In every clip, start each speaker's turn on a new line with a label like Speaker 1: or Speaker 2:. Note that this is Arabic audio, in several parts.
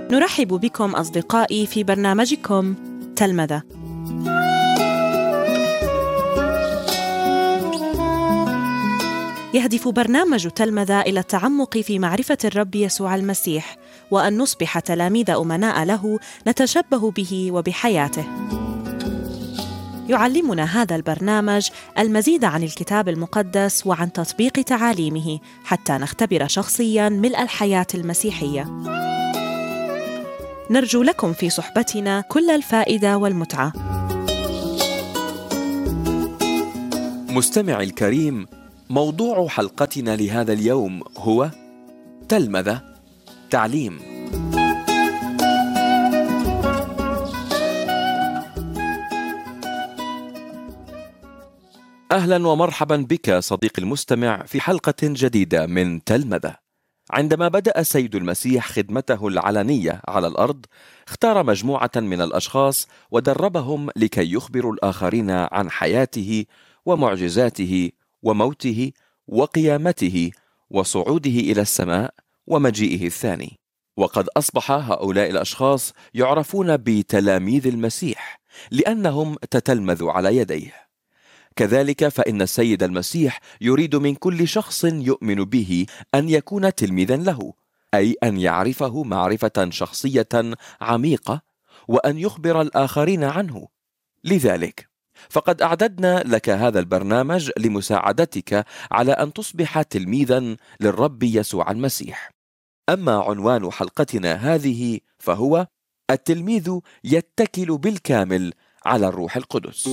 Speaker 1: نرحب بكم أصدقائي في برنامجكم تلمذة. يهدف برنامج تلمذة إلى التعمق في معرفة الرب يسوع المسيح، وأن نصبح تلاميذ أمناء له نتشبه به وبحياته. يعلمنا هذا البرنامج المزيد عن الكتاب المقدس وعن تطبيق تعاليمه حتى نختبر شخصياً ملء الحياة المسيحية. نرجو لكم في صحبتنا كل الفائدة والمتعة.
Speaker 2: مستمعي الكريم، موضوع حلقتنا لهذا اليوم هو تلمذة، تعليم. أهلا ومرحبا بك صديقي المستمع في حلقة جديدة من تلمذة. عندما بدأ السيد المسيح خدمته العلنية على الأرض، اختار مجموعة من الأشخاص ودربهم لكي يخبروا الآخرين عن حياته ومعجزاته وموته وقيامته وصعوده إلى السماء ومجيئه الثاني. وقد أصبح هؤلاء الأشخاص يعرفون بتلاميذ المسيح لأنهم تتلمذوا على يديه. كذلك فإن السيد المسيح يريد من كل شخص يؤمن به أن يكون تلميذا له، أي أن يعرفه معرفة شخصية عميقة وأن يخبر الآخرين عنه. لذلك فقد أعددنا لك هذا البرنامج لمساعدتك على أن تصبح تلميذا للرب يسوع المسيح. أما عنوان حلقتنا هذه فهو التلميذ يتكل بالكامل على الروح القدس.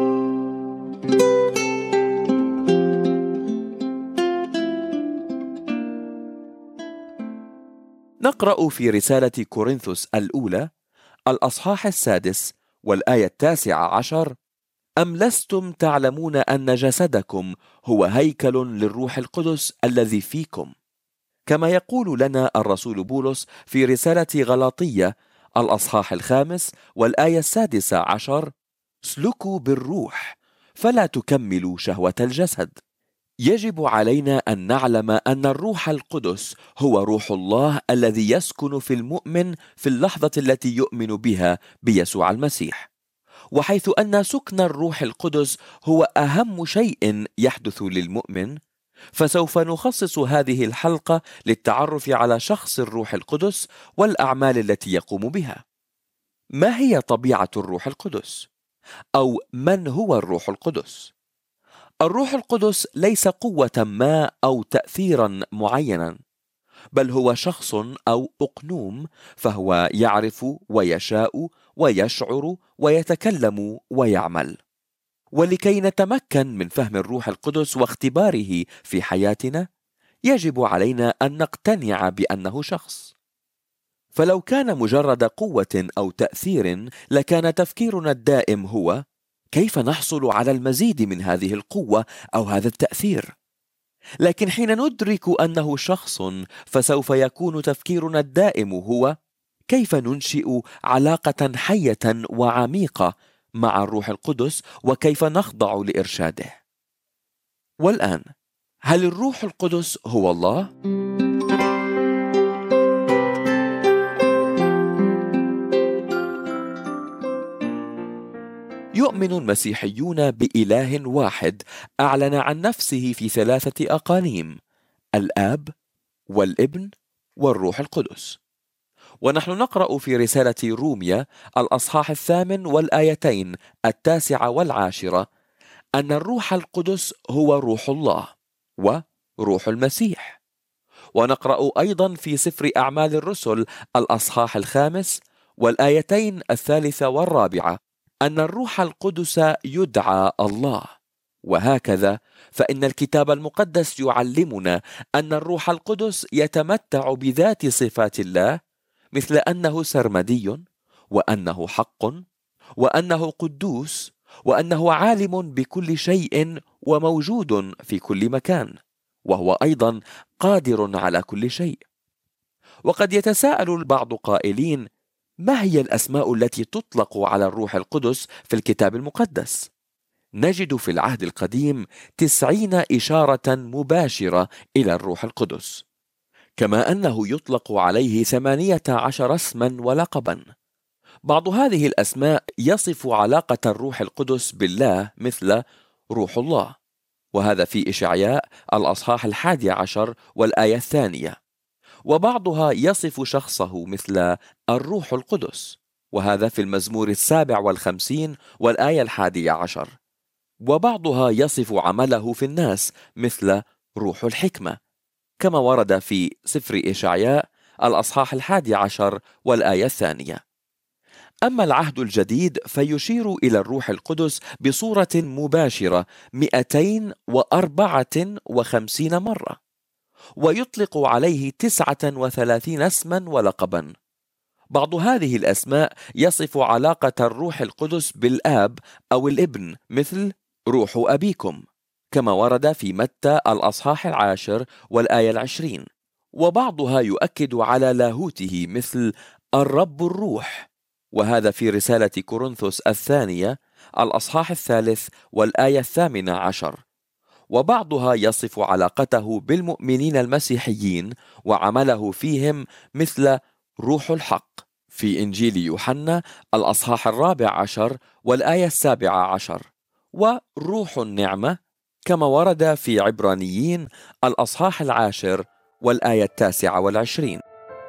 Speaker 2: نقرأ في رسالة كورنثوس الأولى الأصحاح 6 والآية 19: أم لستم تعلمون أن جسدكم هو هيكل للروح القدس الذي فيكم؟ كما يقول لنا الرسول بولس في رسالة غلاطية الأصحاح 5 والآية 16: اسلكوا بالروح فلا تكملوا شهوة الجسد. يجب علينا أن نعلم أن الروح القدس هو روح الله الذي يسكن في المؤمن في اللحظة التي يؤمن بها بيسوع المسيح. وحيث أن سكن الروح القدس هو أهم شيء يحدث للمؤمن، فسوف نخصص هذه الحلقة للتعرف على شخص الروح القدس والأعمال التي يقوم بها. ما هي طبيعة الروح القدس؟ أو من هو الروح القدس؟ الروح القدس ليس قوة ما أو تأثيرا معينا، بل هو شخص أو أقنوم، فهو يعرف ويشاء ويشعر ويتكلم ويعمل. ولكي نتمكن من فهم الروح القدس واختباره في حياتنا، يجب علينا أن نقتنع بأنه شخص. فلو كان مجرد قوة أو تأثير لكان تفكيرنا الدائم هو: كيف نحصل على المزيد من هذه القوة أو هذا التأثير؟ لكن حين ندرك أنه شخص، فسوف يكون تفكيرنا الدائم هو: كيف ننشئ علاقة حية وعميقة مع الروح القدس وكيف نخضع لإرشاده؟ والآن، هل الروح القدس هو الله؟ يؤمن المسيحيون بإله واحد أعلن عن نفسه في 3 أقانيم: الآب والابن والروح القدس. ونحن نقرأ في رسالة روميا الأصحاح 8 والآيتين 9 و10 أن الروح القدس هو روح الله وروح المسيح. ونقرأ أيضا في سفر أعمال الرسل الأصحاح 5 والآيتين 3 و4 أن الروح القدس يدعى الله. وهكذا فإن الكتاب المقدس يعلمنا أن الروح القدس يتمتع بذات صفات الله، مثل أنه سرمدي، وأنه حق، وأنه قدوس، وأنه عالم بكل شيء وموجود في كل مكان، وهو أيضا قادر على كل شيء. وقد يتساءل البعض قائلين: ما هي الأسماء التي تطلق على الروح القدس في الكتاب المقدس؟ نجد في العهد القديم 90 إشارة مباشرة إلى الروح القدس. كما أنه يطلق عليه 18 اسما ولقبا. بعض هذه الأسماء يصف علاقة الروح القدس بالله مثل روح الله، وهذا في إشعياء الأصحاح 11 والآية 2، وبعضها يصف شخصه مثل الروح القدس، وهذا في المزمور 57 والآية 11، وبعضها يصف عمله في الناس مثل روح الحكمة، كما ورد في سفر إشعياء الأصحاح 11 والآية 2. أما العهد الجديد فيشير إلى الروح القدس بصورة مباشرة 254 مرة، ويطلق عليه 39 اسما ولقبا. بعض هذه الأسماء يصف علاقة الروح القدس بالآب أو الابن مثل روح أبيكم، كما ورد في متى الأصحاح 10 والآية 20، وبعضها يؤكد على لاهوته مثل الرب الروح، وهذا في رسالة كورنثوس الثانية الأصحاح 3 والآية 18، وبعضها يصف علاقته بالمؤمنين المسيحيين وعمله فيهم مثل روح الحق في إنجيل يوحنا الأصحاح 14 والآية 17، وروح النعمة كما ورد في عبرانيين الأصحاح 10 والآية 29.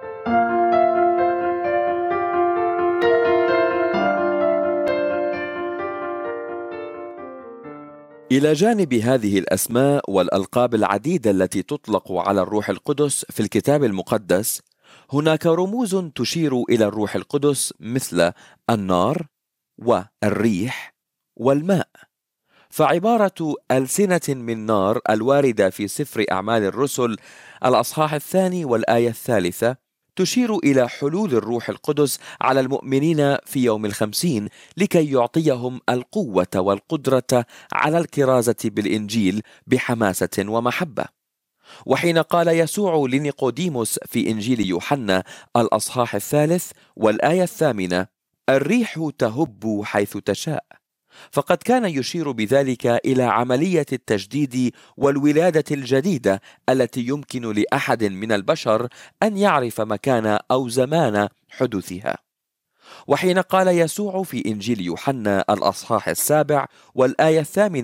Speaker 2: إلى جانب هذه الأسماء والألقاب العديدة التي تطلق على الروح القدس في الكتاب المقدس، هناك رموز تشير إلى الروح القدس مثل النار والريح والماء. فعبارة ألسنة من نار الواردة في سفر أعمال الرسل الأصحاح 2 والآية 3 تشير إلى حلول الروح القدس على المؤمنين في يوم 50 لكي يعطيهم القوة والقدرة على الكرازة بالإنجيل بحماسة ومحبة. وحين قال يسوع لنيقوديموس في إنجيل يوحنا الأصحاح 3 والآية 8 الريح تهب حيث تشاء، فقد كان يشير بذلك إلى عملية التجديد والولادة الجديدة التي يمكن لأحد من البشر أن يعرف مكان أو زمان حدوثها. وحين قال يسوع في إنجيل يوحنا الأصحاح 7 والآية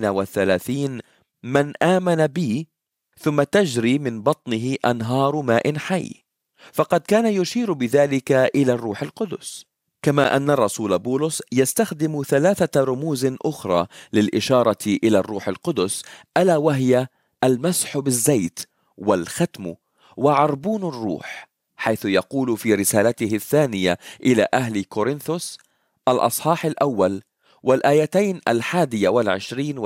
Speaker 2: 38 من آمن بي ثم تجري من بطنه أنهار ماء حي، فقد كان يشير بذلك إلى الروح القدس. كما أن الرسول بولس يستخدم 3 رموز أخرى للإشارة إلى الروح القدس، ألا وهي المسح بالزيت والختم وعربون الروح، حيث يقول في رسالته الثانية إلى أهل كورنثوس الأصحاح 1 والآيتين 21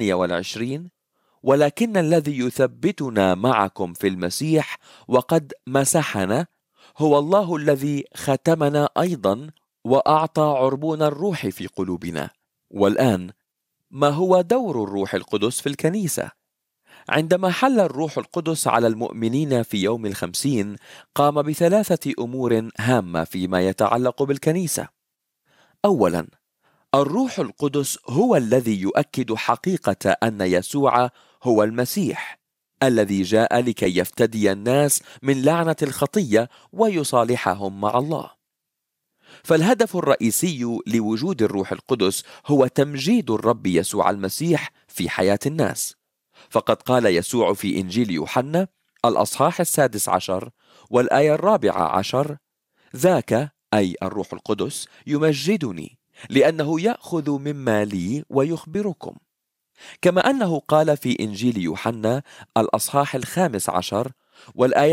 Speaker 2: و22 ولكن الذي يثبتنا معكم في المسيح وقد مسحنا هو الله الذي ختمنا أيضا وأعطى عربون الروح في قلوبنا. والآن ما هو دور الروح القدس في الكنيسة؟ عندما حل الروح القدس على المؤمنين في يوم 50 قام ب3 أمور هامة فيما يتعلق بالكنيسة. أولا، الروح القدس هو الذي يؤكد حقيقة أن يسوع هو المسيح الذي جاء لكي يفتدي الناس من لعنة الخطية ويصالحهم مع الله. فالهدف الرئيسي لوجود الروح القدس هو تمجيد الرب يسوع المسيح في حياة الناس، فقد قال يسوع في إنجيل يوحنا الأصحاح 16 والآية 14 ذاك أي الروح القدس يمجدني لأنه يأخذ مما لي ويخبركم. كما أنه قال في إنجيل يوحنا الأصحاح 15 والآية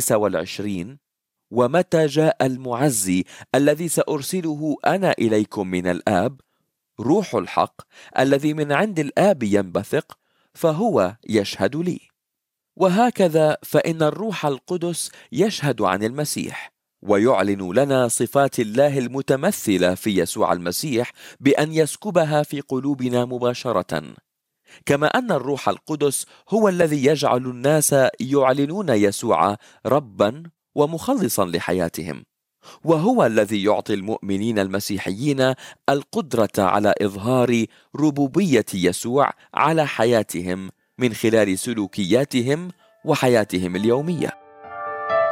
Speaker 2: 26 ومتى جاء المعزي الذي سأرسله أنا إليكم من الآب روح الحق الذي من عند الآب ينبثق فهو يشهد لي. وهكذا فإن الروح القدس يشهد عن المسيح ويعلن لنا صفات الله المتمثلة في يسوع المسيح بأن يسكبها في قلوبنا مباشرة. كما أن الروح القدس هو الذي يجعل الناس يعلنون يسوع ربا ومخلصا لحياتهم، وهو الذي يعطي المؤمنين المسيحيين القدرة على إظهار ربوبية يسوع على حياتهم من خلال سلوكياتهم وحياتهم اليومية.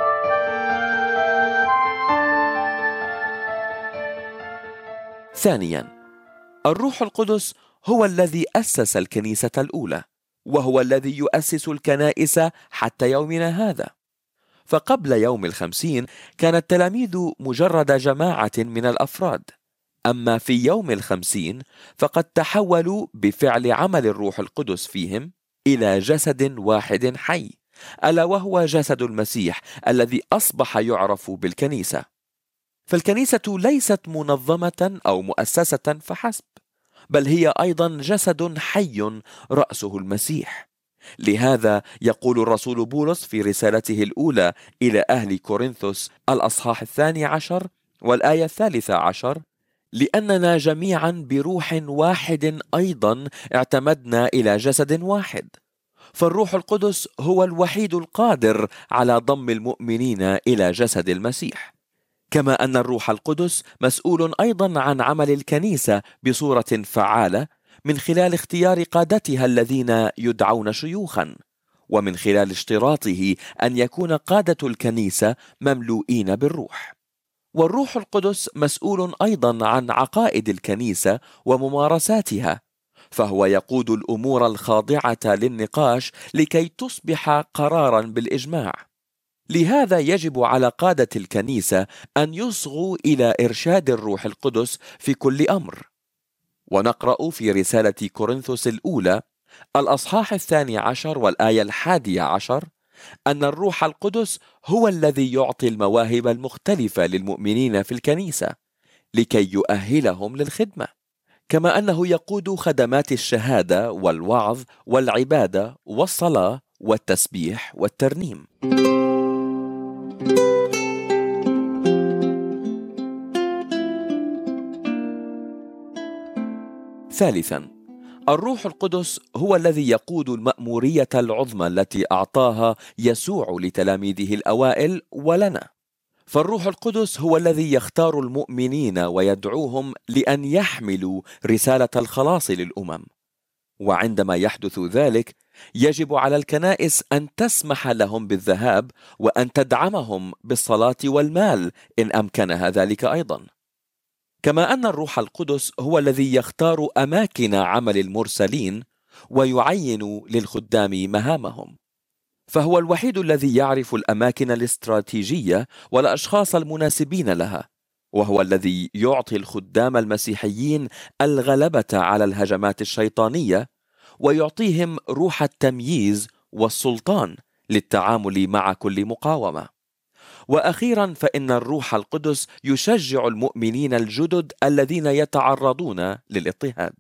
Speaker 2: ثانيا، الروح القدس هو الذي أسس الكنيسة الأولى، وهو الذي يؤسس الكنائس حتى يومنا هذا. فقبل يوم 50 كان التلاميذ مجرد جماعة من الأفراد، أما في يوم 50 فقد تحولوا بفعل عمل الروح القدس فيهم إلى جسد واحد حي، ألا وهو جسد المسيح الذي أصبح يعرف بالكنيسة. فالكنيسة ليست منظمة أو مؤسسة فحسب، بل هي أيضا جسد حي رأسه المسيح. لهذا يقول الرسول بولس في رسالته الأولى إلى أهل كورنثوس الأصحاح 12 والآية 13: لأننا جميعا بروح واحد أيضا اعتمدنا إلى جسد واحد. فالروح القدس هو الوحيد القادر على ضم المؤمنين إلى جسد المسيح، كما أن الروح القدس مسؤول أيضا عن عمل الكنيسة بصورة فعالة من خلال اختيار قادتها الذين يدعون شيوخا، ومن خلال اشتراطه أن يكون قادة الكنيسة مملوئين بالروح. والروح القدس مسؤول أيضا عن عقائد الكنيسة وممارساتها، فهو يقود الأمور الخاضعة للنقاش لكي تصبح قرارا بالإجماع. لهذا يجب على قادة الكنيسة أن يصغوا إلى إرشاد الروح القدس في كل أمر. ونقرأ في رسالة كورنثوس الأولى الأصحاح 12 والآية 11 أن الروح القدس هو الذي يعطي المواهب المختلفة للمؤمنين في الكنيسة لكي يؤهلهم للخدمة، كما أنه يقود خدمات الشهادة والوعظ والعبادة والصلاة والتسبيح والترنيم. ثالثا، الروح القدس هو الذي يقود المأمورية العظمى التي أعطاها يسوع لتلاميذه الأوائل ولنا. فالروح القدس هو الذي يختار المؤمنين ويدعوهم لأن يحملوا رسالة الخلاص للأمم، وعندما يحدث ذلك يجب على الكنائس أن تسمح لهم بالذهاب وأن تدعمهم بالصلاة والمال إن أمكنها ذلك أيضا. كما أن الروح القدس هو الذي يختار أماكن عمل المرسلين ويعين للخدام مهامهم، فهو الوحيد الذي يعرف الأماكن الاستراتيجية والأشخاص المناسبين لها، وهو الذي يعطي الخدام المسيحيين الغلبة على الهجمات الشيطانية ويعطيهم روح التمييز والسلطان للتعامل مع كل مقاومة. وأخيرا فإن الروح القدس يشجع المؤمنين الجدد الذين يتعرضون للاضطهاد.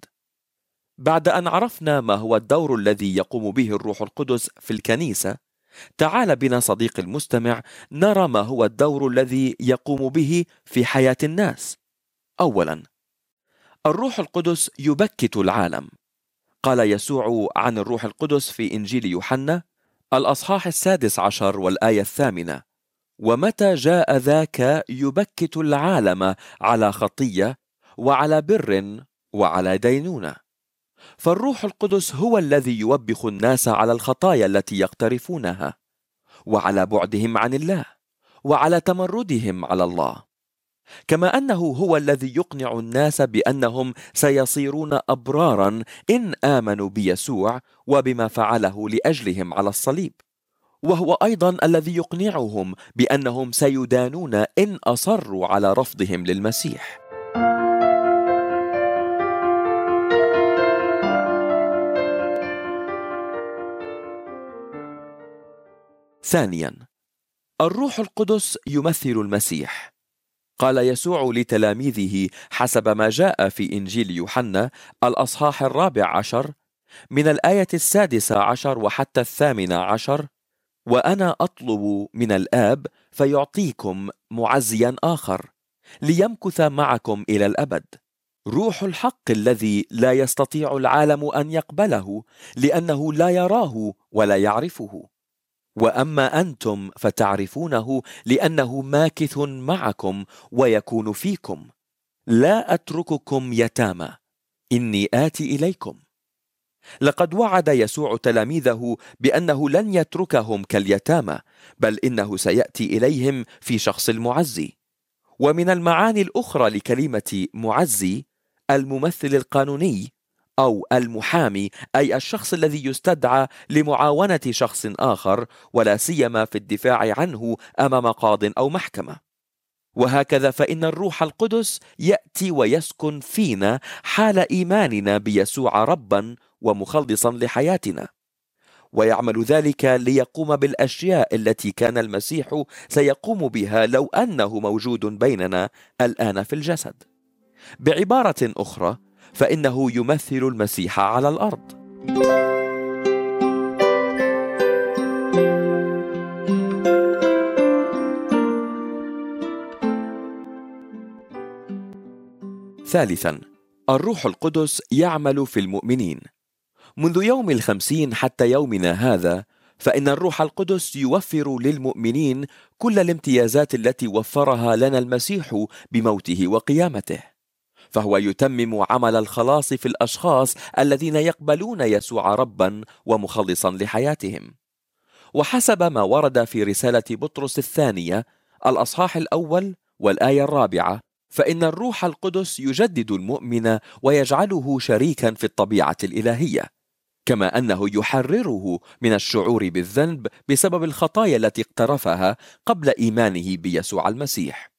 Speaker 2: بعد أن عرفنا ما هو الدور الذي يقوم به الروح القدس في الكنيسة، تعال بنا صديقي المستمع نرى ما هو الدور الذي يقوم به في حياة الناس. أولا، الروح القدس يبكت العالم. قال يسوع عن الروح القدس في إنجيل يوحنا الأصحاح 16 والآية 8: ومتى جاء ذاك يبكت العالم على خطية وعلى بر وعلى دينونة. فالروح القدس هو الذي يوبخ الناس على الخطايا التي يقترفونها، وعلى بعدهم عن الله، وعلى تمردهم على الله، كما أنه هو الذي يقنع الناس بأنهم سيصيرون أبرارا إن آمنوا بيسوع وبما فعله لأجلهم على الصليب، وهو أيضا الذي يقنعهم بأنهم سيدانون إن أصروا على رفضهم للمسيح. ثانيا، الروح القدس يمثل المسيح. قال يسوع لتلاميذه حسب ما جاء في إنجيل يوحنا الأصحاح 14 من الآية 16 وحتى 18: وأنا أطلب من الآب فيعطيكم معزيا آخر ليمكث معكم إلى الأبد، روح الحق الذي لا يستطيع العالم أن يقبله لأنه لا يراه ولا يعرفه، وأما أنتم فتعرفونه لأنه ماكث معكم ويكون فيكم. لا أترككم يتامى، إني آتي إليكم. لقد وعد يسوع تلاميذه بأنه لن يتركهم كاليتامى، بل إنه سيأتي إليهم في شخص المعزي. ومن المعاني الأخرى لكلمة معزي الممثل القانوني أو المحامي، أي الشخص الذي يستدعى لمعاونة شخص آخر، ولا سيما في الدفاع عنه أمام قاض أو محكمة. وهكذا فإن الروح القدس يأتي ويسكن فينا حال إيماننا بيسوع ربا ومخلصا لحياتنا، ويعمل ذلك ليقوم بالأشياء التي كان المسيح سيقوم بها لو أنه موجود بيننا الآن في الجسد. بعبارة أخرى، فإنه يمثل المسيح على الأرض. ثالثا، الروح القدس يعمل في المؤمنين. منذ يوم الخمسين حتى يومنا هذا، فإن الروح القدس يوفر للمؤمنين كل الامتيازات التي وفرها لنا المسيح بموته وقيامته، فهو يتمم عمل الخلاص في الأشخاص الذين يقبلون يسوع ربا ومخلصا لحياتهم. وحسب ما ورد في رسالة بطرس الثانية الأصحاح الأول والآية 4، فإن الروح القدس يجدد المؤمن ويجعله شريكا في الطبيعة الإلهية، كما أنه يحرره من الشعور بالذنب بسبب الخطايا التي اقترفها قبل إيمانه بيسوع المسيح،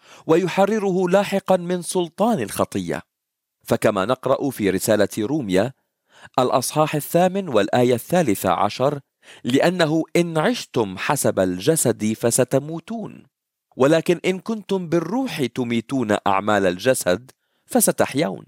Speaker 2: ويحرره لاحقا من سلطان الخطية. فكما نقرأ في رسالة روميا الأصحاح 8 والآية 13، لأنه إن عشتم حسب الجسد فستموتون، ولكن إن كنتم بالروح تميتون أعمال الجسد فستحيون.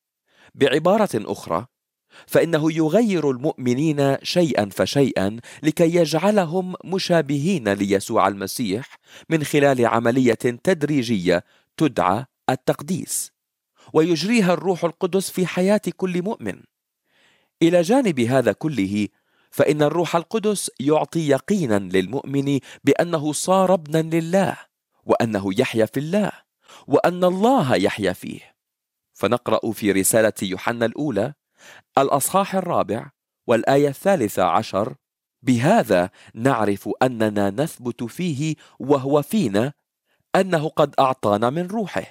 Speaker 2: بعبارة أخرى، فإنه يغير المؤمنين شيئا فشيئا لكي يجعلهم مشابهين ليسوع المسيح من خلال عملية تدريجية تدعى التقديس، ويجريها الروح القدس في حياة كل مؤمن. إلى جانب هذا كله، فإن الروح القدس يعطي يقينا للمؤمن بأنه صار ابنا لله، وأنه يحيا في الله، وأن الله يحيا فيه. فنقرأ في رسالة يوحنا الأولى الأصحاح 4 والآية 13: بهذا نعرف أننا نثبت فيه وهو فينا، أنه قد أعطانا من روحه.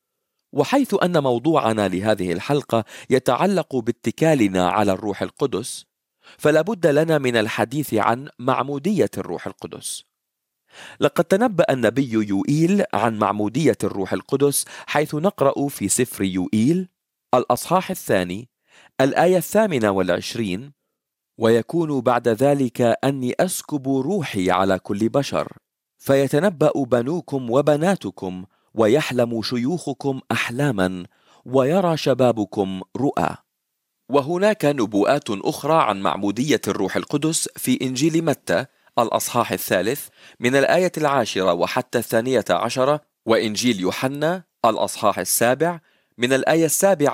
Speaker 2: وحيث أن موضوعنا لهذه الحلقة يتعلق باتكالنا على الروح القدس، فلا بد لنا من الحديث عن معمودية الروح القدس. لقد تنبأ النبي يوئيل عن معمودية الروح القدس، حيث نقرأ في سفر يوئيل الأصحاح 2 الآية 28: ويكون بعد ذلك أني أسكب روحي على كل بشر، فيتنبأ بنوكم وبناتكم، ويحلم شيوخكم أحلاما، ويرى شبابكم رؤى. وهناك نبوءات أخرى عن معمودية الروح القدس في إنجيل متى الأصحاح 3 من الآية 10 وحتى 12، وإنجيل يوحنا الأصحاح 7 من الآية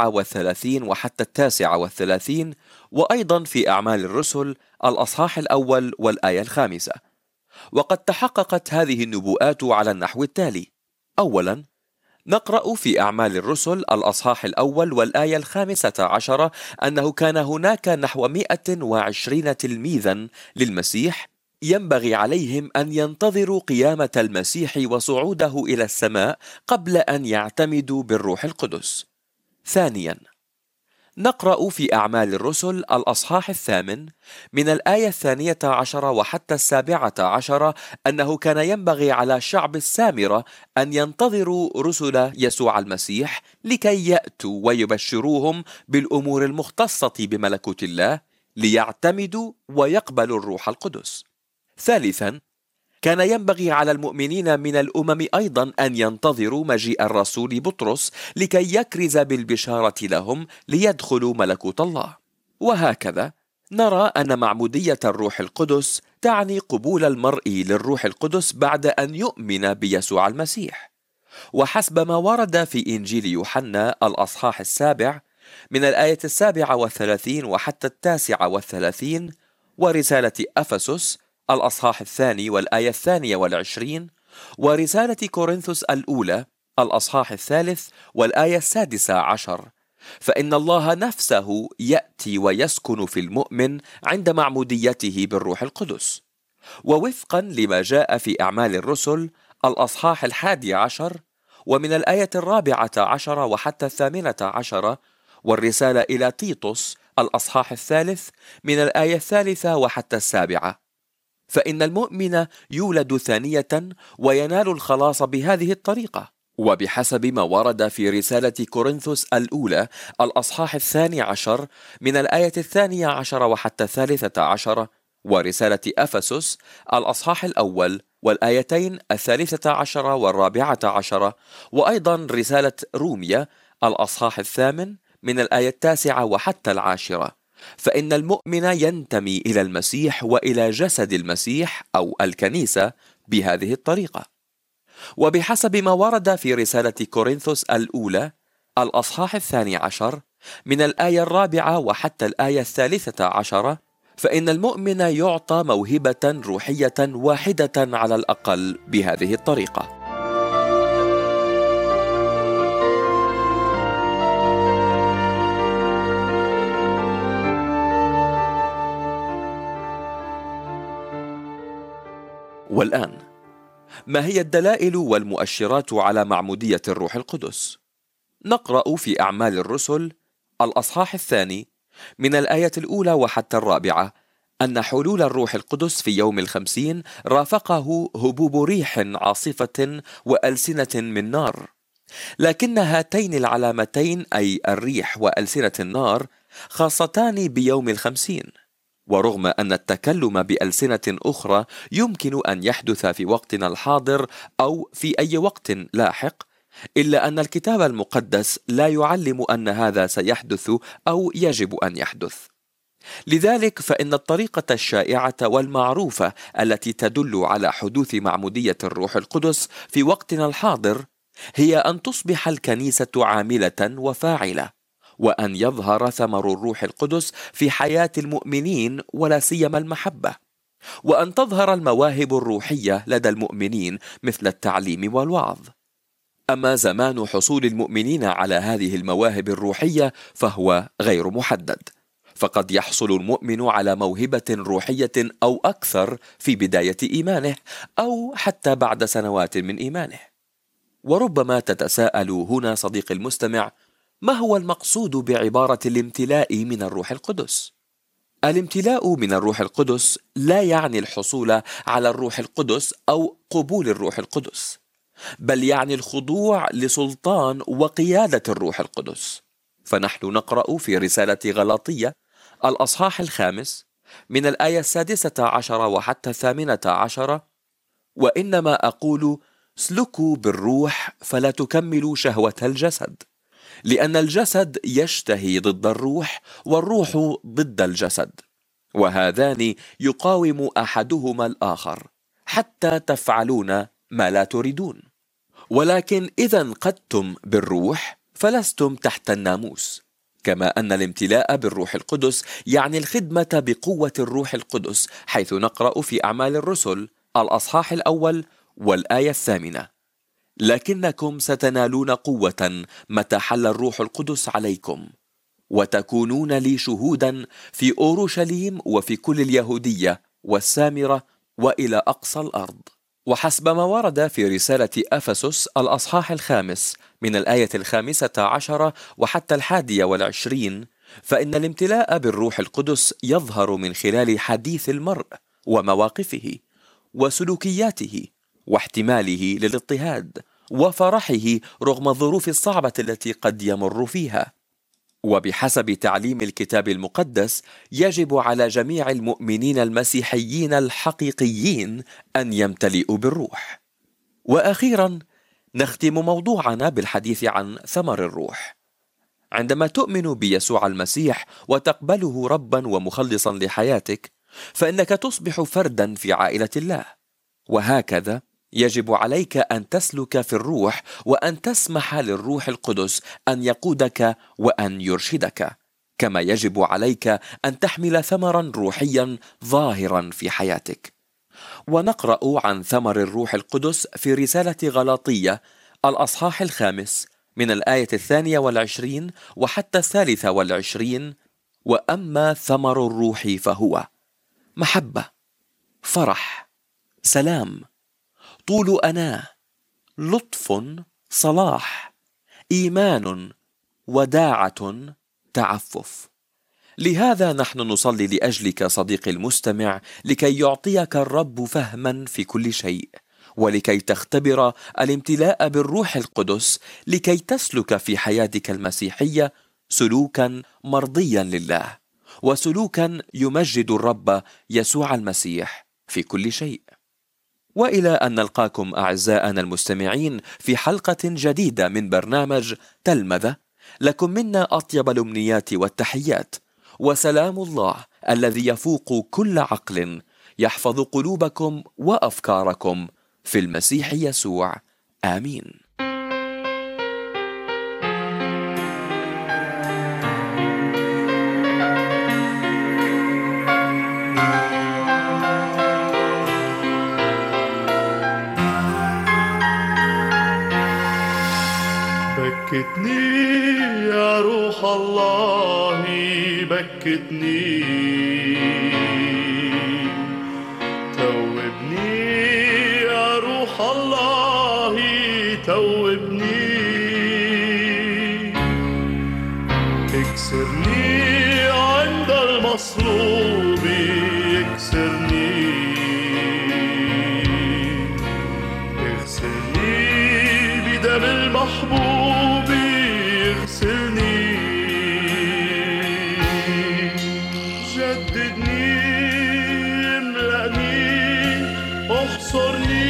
Speaker 2: 37 وحتى 39، وأيضا في أعمال الرسل الأصحاح 1 والآية 5. وقد تحققت هذه النبوءات على النحو التالي: أولا، نقرأ في أعمال الرسل الأصحاح 1 والآية 15 أنه كان هناك نحو 120 تلميذا للمسيح ينبغي عليهم أن ينتظروا قيامة المسيح وصعوده إلى السماء قبل أن يعتمدوا بالروح القدس. ثانيا، نقرأ في أعمال الرسل الأصحاح 8 من الآية 12 وحتى 17 أنه كان ينبغي على شعب السامرة أن ينتظروا رسل يسوع المسيح لكي يأتوا ويبشروهم بالأمور المختصة بملكوت الله ليعتمدوا ويقبلوا الروح القدس. ثالثا، كان ينبغي على المؤمنين من الأمم أيضا أن ينتظروا مجيء الرسول بطرس لكي يكرز بالبشارة لهم ليدخلوا ملكوت الله. وهكذا نرى أن معمودية الروح القدس تعني قبول المرء للروح القدس بعد أن يؤمن بيسوع المسيح. وحسب ما ورد في إنجيل يوحنا الأصحاح 7 من الآية 37 وحتى 39، ورسالة أفسس الأصحاح 2 والآية 22، ورسالة كورنثوس الأولى الأصحاح 3 والآية 16، فإن الله نفسه يأتي ويسكن في المؤمن عند معموديته بالروح القدس. ووفقا لما جاء في أعمال الرسل الأصحاح 11 ومن الآية 14 وحتى 18، والرسالة إلى تيتوس الأصحاح 3 من الآية 3 وحتى 7. فإن المؤمن يولد ثانية وينال الخلاص بهذه الطريقة، وبحسب ما ورد في رسالة كورنثوس الأولى الأصحاح 12 من الآية 12 وحتى 13، ورسالة أفسس الأصحاح الأول والآيتين 13 و14، وأيضا رسالة روميا الأصحاح 8 من الآية 9 وحتى 10. فإن المؤمن ينتمي إلى المسيح وإلى جسد المسيح أو الكنيسة بهذه الطريقة. وبحسب ما ورد في رسالة كورنثوس الأولى الأصحاح 12 من الآية 4 وحتى الآية 13، فإن المؤمن يعطى موهبة روحية واحدة على الأقل بهذه الطريقة. والآن، ما هي الدلائل والمؤشرات على معمودية الروح القدس؟ نقرأ في أعمال الرسل الأصحاح 2 من الآية 1 وحتى 4 أن حلول الروح القدس في يوم 50 رافقه هبوب ريح عاصفة وألسنة من نار. لكن هاتين العلامتين، أي الريح وألسنة النار، خاصتان بيوم 50. ورغم أن التكلم بألسنة أخرى يمكن أن يحدث في وقتنا الحاضر أو في أي وقت لاحق، إلا أن الكتاب المقدس لا يعلم أن هذا سيحدث أو يجب أن يحدث. لذلك فإن الطريقة الشائعة والمعروفة التي تدل على حدوث معمودية الروح القدس في وقتنا الحاضر هي أن تصبح الكنيسة عاملة وفاعلة، وأن يظهر ثمر الروح القدس في حياة المؤمنين ولا سيما المحبة، وأن تظهر المواهب الروحية لدى المؤمنين مثل التعليم والوعظ. أما زمان حصول المؤمنين على هذه المواهب الروحية فهو غير محدد، فقد يحصل المؤمن على موهبة روحية أو أكثر في بداية إيمانه أو حتى بعد سنوات من إيمانه. وربما تتساءل هنا صديقي المستمع، ما هو المقصود بعبارة الامتلاء من الروح القدس؟ الامتلاء من الروح القدس لا يعني الحصول على الروح القدس أو قبول الروح القدس، بل يعني الخضوع لسلطان وقيادة الروح القدس. فنحن نقرأ في رسالة غلاطية الأصحاح 5 من الآية 16 وحتى 18: وإنما أقول اسلكوا بالروح فلا تكملوا شهوة الجسد، لأن الجسد يشتهي ضد الروح والروح ضد الجسد، وهذان يقاوم أحدهما الآخر حتى تفعلون ما لا تريدون. ولكن إذا انقدتم بالروح فلستم تحت الناموس. كما أن الامتلاء بالروح القدس يعني الخدمة بقوة الروح القدس، حيث نقرأ في أعمال الرسل الأصحاح الأول والآية 8: لكنكم ستنالون قوة متى حل الروح القدس عليكم، وتكونون لي شهودا في أورشليم وفي كل اليهودية والسامرة وإلى أقصى الأرض. وحسب ما ورد في رسالة أفسس الأصحاح 5 من الآية 15 وحتى 21، فإن الامتلاء بالروح القدس يظهر من خلال حديث المرء ومواقفه وسلوكياته واحتماله للاضطهاد وفرحه رغم الظروف الصعبة التي قد يمر فيها. وبحسب تعليم الكتاب المقدس يجب على جميع المؤمنين المسيحيين الحقيقيين أن يمتلئوا بالروح. وأخيرا نختم موضوعنا بالحديث عن ثمر الروح. عندما تؤمن بيسوع المسيح وتقبله ربا ومخلصا لحياتك، فإنك تصبح فردا في عائلة الله، وهكذا يجب عليك أن تسلك في الروح وأن تسمح للروح القدس أن يقودك وأن يرشدك، كما يجب عليك أن تحمل ثمرا روحيا ظاهرا في حياتك. ونقرأ عن ثمر الروح القدس في رسالة غلاطية الأصحاح 5 من الآية 22 وحتى 23: وأما ثمر الروح فهو محبة، فرح، سلام، طول أناة، لطف، صلاح، إيمان، وداعة، تعفف. لهذا نحن نصلي لأجلك صديقي المستمع، لكي يعطيك الرب فهما في كل شيء، ولكي تختبر الامتلاء بالروح القدس، لكي تسلك في حياتك المسيحية سلوكا مرضيا لله، وسلوكا يمجد الرب يسوع المسيح في كل شيء. وإلى أن نلقاكم أعزائنا المستمعين في حلقة جديدة من برنامج تلمذة، لكم منا أطيب الأمنيات والتحيات، وسلام الله الذي يفوق كل عقل يحفظ قلوبكم وأفكاركم في المسيح يسوع. آمين.
Speaker 3: بكتني يا روح الله، بكتني، توبني يا روح الله، توبني، اكسرني عند المصلوب، اكسرني، اغسلني بدم المحبوب، اغسلني، جددني، املأني، احصرني،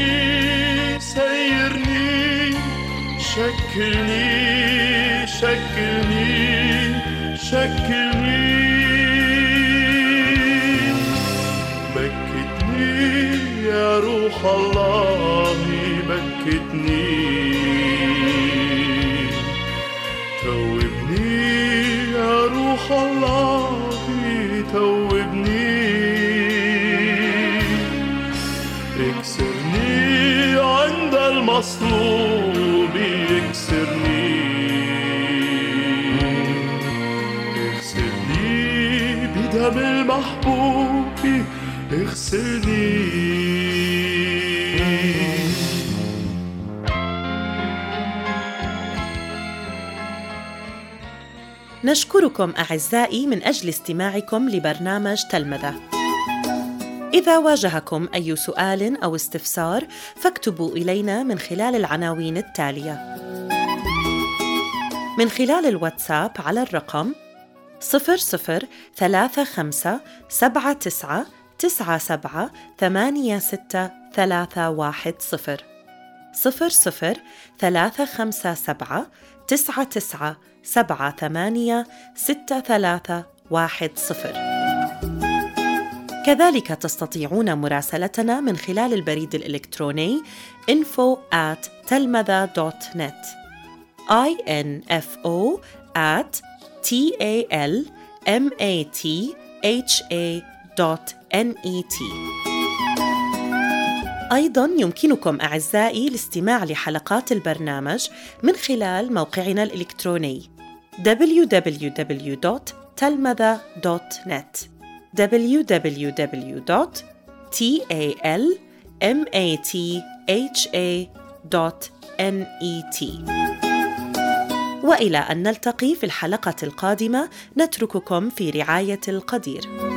Speaker 3: سيرني، شكلني، شكلني، شكلني، بكتني يا روح الله، بكتني، توبني يا روح الله، توبني، اكسرني عند المصلوب، اكسرني، اغسلني بدم المحبوب، اغسلني.
Speaker 1: نشكركم أعزائي من أجل استماعكم لبرنامج تلمذة. إذا واجهكم أي سؤال أو استفسار فاكتبوا إلينا من خلال العناوين التالية: من خلال الواتساب على الرقم 003579878631 003579878631. كذلك تستطيعون مراسلتنا من خلال البريد الإلكتروني info@talmadha.net info@talmatha.net. أيضاً يمكنكم أعزائي الاستماع لحلقات البرنامج من خلال موقعنا الإلكتروني www.talmadha.net www.talmatha.net. وإلى أن نلتقي في الحلقة القادمة، نترككم في رعاية القدير.